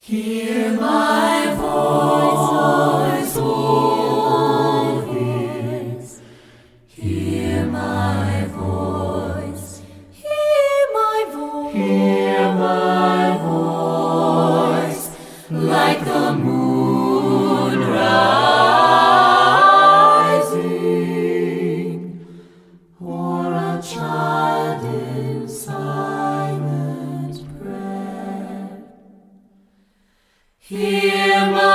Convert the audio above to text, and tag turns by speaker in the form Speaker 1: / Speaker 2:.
Speaker 1: Hear my voice, O ears. Hear my voice. Hear my voice. Hear my voice. Like the moon rising, or a child in silent prayer. Hear my